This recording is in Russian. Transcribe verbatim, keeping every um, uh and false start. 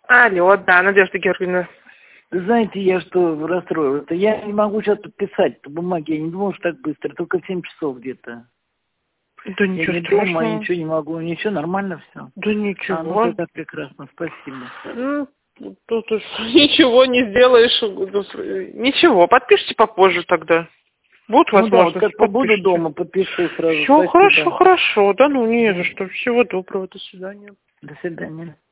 Алло, да, Надежда Георгиевна. Знаете, я что расстроилась-то? Я не могу сейчас подписать по бумаге. Я не думал, что так быстро. Только в семь часов где-то. Да Я ничего не страшного. дома, я ничего не могу. Ничего, нормально все? Да А, ну ничего. тогда прекрасно. Спасибо. Ну, тут уж ничего не сделаешь. Ничего, подпишите попозже тогда. Будет Ну да, вот возможность, как побуду подпишите. дома, подпишу сразу. Все Спасибо. хорошо, хорошо. Да ну не за что. Всего доброго, до свидания. До свидания.